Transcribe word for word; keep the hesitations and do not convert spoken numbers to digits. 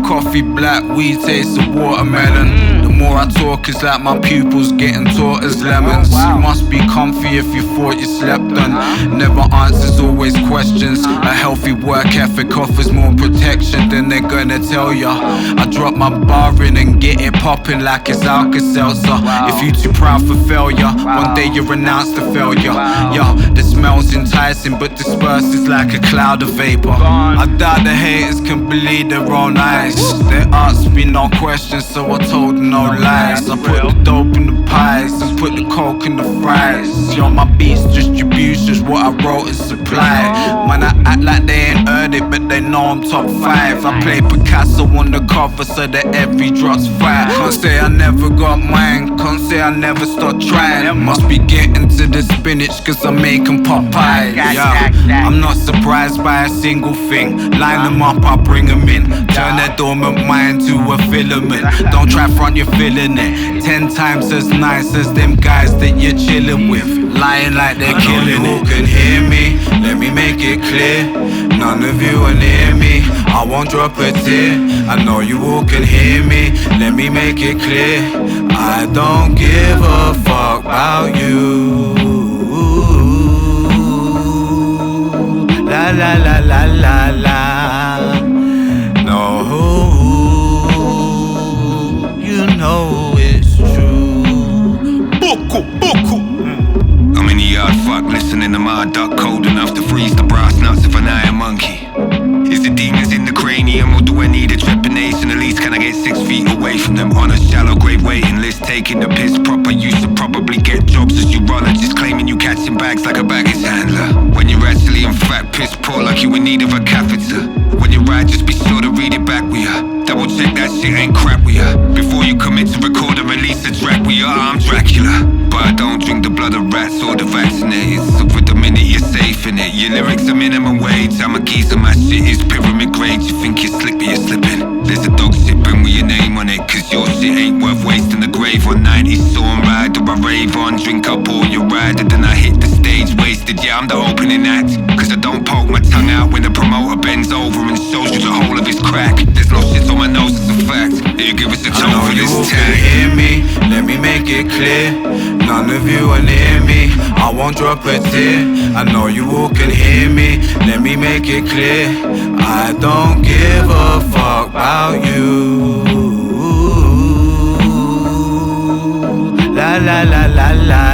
White coffee, black weed, taste of watermelon. The more I talk, it's like my pupils getting taught as lemons. You must be comfy if you thought you slept on. Never answers, always questions. A healthy work ethic offers more protection than they're gonna tell ya. I drop my bar in and get it popping like it's Alka-Seltzer. If you too proud for failure, one day you renounce the failure. Yo, the smell's enticing but disperses like a cloud of vapor. I doubt the haters can believe their own eyes. They asked me no questions, so I told them no lies. I put the dope in the pies and put the coke in the fries. Yo, my beats distribution's what I wrote and supplied. Man, I act like they ain't heard it, but they know I'm top five. I play Picasso on the cover so that every drop's fire. Can't say I never got mine, can't say I never start trying. Must be getting to the spinach cause I make 'em pop pie. Yeah, I'm not surprised by a single thing. Line them up, I bring them in. Turn their dormant mind to a filament. Don't try front, you're feeling it. Ten times as nice as them guys that you're chilling with. Lying like they're killing it. Can hear me, let me make it clear. None of you are near me, I won't drop a tear. I know you all can hear me, let me make it clear. I don't give a fuck about you. La la la la la la. No, you know it's true. Buku, buku. I'm in the yard, fuck, listening to my duck cold enough to freeze the brass nuts of an iron monkey. Is the demons in the cranium, or do I need a trepanation? At least can I get six feet away from them on a shallow grave waiting list? Taking the piss proper, used to probably get jobs as urologist, claiming you catching bags like a baggage handler. When you're actually in fact piss poor, like you in need of a catheter. When you ride, just be sure to read it back with ya. Double check that shit ain't crap with ya before you commit to record and release a track with ya. I'm Dracula, but I don't drink the blood of rats or the vaccinated. So for the minute you're safe in it, your lyrics are minimum wage. I'm a geezer, my shit is pyramid grade. You think you're slick but you're slipping. There's a dog sipping with your name on it, cause your shit ain't worth wasting the grave on. Nineties storm ride or I rave on, drink up all your rider, then I hit the stage wasted. Yeah, I'm the opening act, cause I don't poke my tongue out when the promoter bends over and shows you the whole of his crack. There's no shit on my nose, it's a fact. You give us a tone for this tag. Can hear me, let me make it clear. None of you are near me, I won't drop a tear. I know you all can hear me, let me make it clear. I don't give a fuck about you. La la la la la.